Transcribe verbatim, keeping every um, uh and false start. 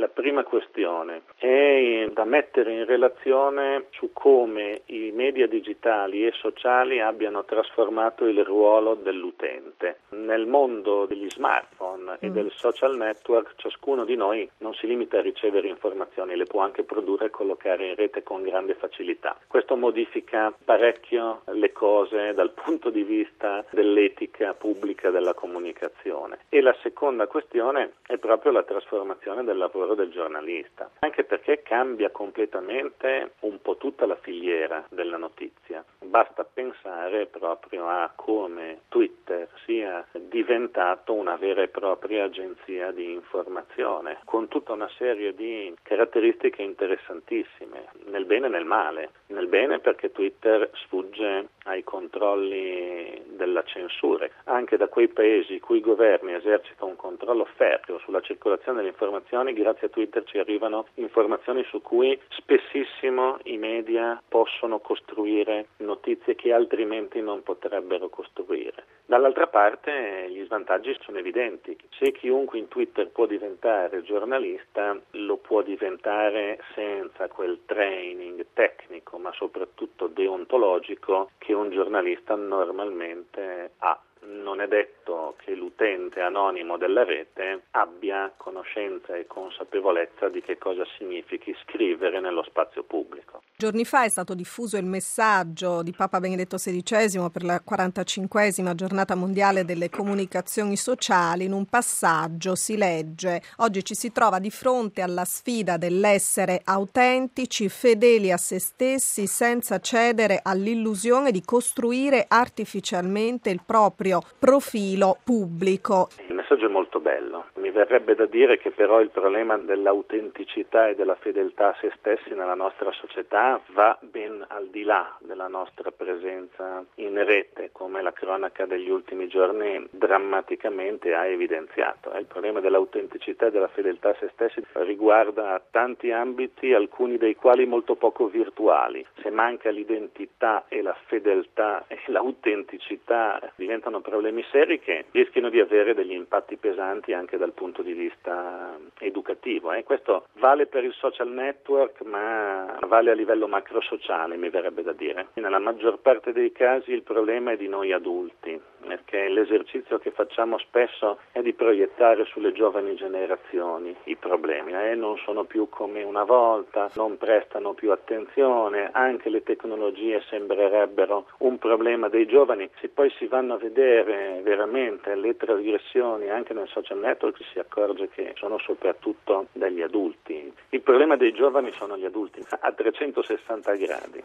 La prima questione è da mettere in relazione su come i media digitali e sociali abbiano trasformato il ruolo dell'utente. Nel mondo degli smartphone e del social network ciascuno di noi non si limita a ricevere informazioni, le può anche produrre e collocare in rete con grande facilità. Questo modifica parecchio le cose dal punto di vista dell'etica pubblica della comunicazione. E la seconda questione è proprio la trasformazione del lavoro del giornalista, anche perché cambia completamente un po' tutta la filiera della notizia. Basta pensare proprio a come Twitter sia diventato una vera e propria agenzia di informazione, con tutta una serie di caratteristiche interessantissime, nel bene e nel male. Nel bene perché Twitter sfugge ai controlli della censura, anche da quei paesi i cui governi esercitano un controllo ferreo sulla circolazione delle informazioni. Grazie a Twitter ci arrivano informazioni su cui spessissimo i media possono costruire notizie che altrimenti non potrebbero costruire. Dall'altra parte gli svantaggi sono evidenti. Se chiunque in Twitter può diventare giornalista, lo può diventare senza quel training tecnico, ma soprattutto deontologico che un giornalista normalmente ha. Non è detto che l'utente anonimo della rete abbia conoscenza e consapevolezza di che cosa significhi scrivere nello spazio pubblico. Giorni fa è stato diffuso il messaggio di Papa Benedetto sedicesimo per la quarantacinquesima giornata mondiale delle comunicazioni sociali. In un passaggio si legge: oggi ci si trova di fronte alla sfida dell'essere autentici, fedeli a se stessi, senza cedere all'illusione di costruire artificialmente il proprio profilo pubblico. Il messaggio è molto bello. Mi verrebbe da dire che però il problema dell'autenticità e della fedeltà a se stessi nella nostra società va ben al di là della nostra presenza in rete, come la cronaca degli ultimi giorni drammaticamente ha evidenziato. Il problema dell'autenticità e della fedeltà a se stessi riguarda tanti ambiti, alcuni dei quali molto poco virtuali. Se manca l'identità e la fedeltà e l'autenticità diventano problemi seri che rischiano di avere degli impatti pesanti anche dal punto di vista educativo. E questo vale per il social network, ma vale a livello macrosociale, mi verrebbe da dire. Nella maggior parte dei casi il problema è di noi adulti, perché l'esercizio che facciamo spesso è di proiettare sulle giovani generazioni i problemi. Eh, non sono più come una volta, non prestano più attenzione, anche le tecnologie sembrerebbero un problema dei giovani. Se poi si vanno a vedere veramente le trasgressioni anche nel social network si accorge che sono soprattutto dagli adulti. Il problema dei giovani sono gli adulti a trecentosessanta gradi.